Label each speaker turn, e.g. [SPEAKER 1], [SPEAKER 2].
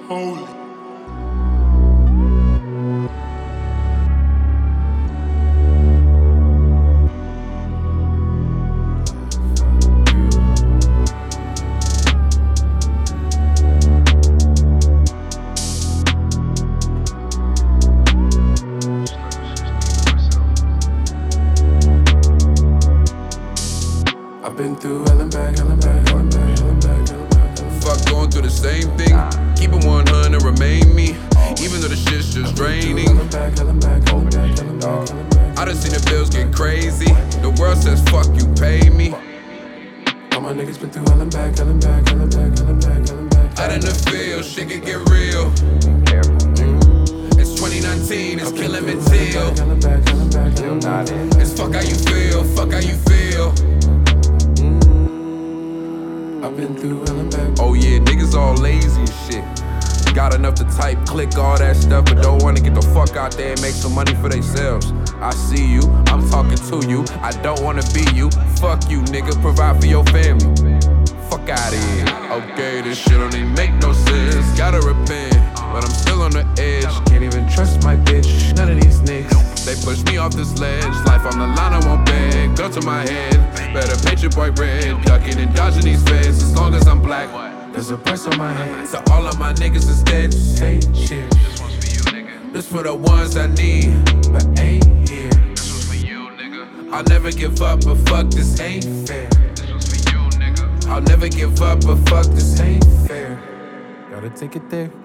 [SPEAKER 1] Holy. I've been through hell and back, hell and back, hell and back, hell and back, hell and back, hell and back.
[SPEAKER 2] Fuck going through the same thing. Keep it 100, remain me. Even though the shit's just draining.
[SPEAKER 1] Hell and back, hell and back, hell and back, hell and back, hell and back.
[SPEAKER 2] I done seen the bills get crazy. The world says fuck you, pay me.
[SPEAKER 1] All my niggas been through hell and back, hell and back, hell and back, hell and back, hell and back.
[SPEAKER 2] Out in the field, shit can get real. It's 2019, it's killing me till.
[SPEAKER 1] Hell and back, hell and back, hell and back.
[SPEAKER 2] It's fuck how you feel, fuck how you feel.
[SPEAKER 1] I've been through hell and back.
[SPEAKER 2] Oh yeah, niggas all lazy and shit. Got enough to type, click all that stuff, but don't wanna get the fuck out there and make some money for themselves. I see you, I'm talking to you, I don't wanna be you. Fuck you, nigga, provide for your family. Fuck outta here. Okay, this shit don't even make no sense. Gotta repent, but I'm still on the edge.
[SPEAKER 1] Can't even trust my bitch, none of these niggas.
[SPEAKER 2] They push me off this ledge, life on the line, I won't beg. Gun to my head, better paint your boy red. Ducking and dodging these feds, as long as I'm black.
[SPEAKER 1] There's a price on my head.
[SPEAKER 2] To all of my niggas is dead.
[SPEAKER 1] Say shit,
[SPEAKER 2] This one's for you, nigga. This for the ones I need.
[SPEAKER 1] but ain't here.
[SPEAKER 2] This one's for you, nigga. I'll never give up, but fuck this ain't fair. This one's for you, nigga. I'll never give up, but fuck this ain't fair.
[SPEAKER 1] Gotta take it there.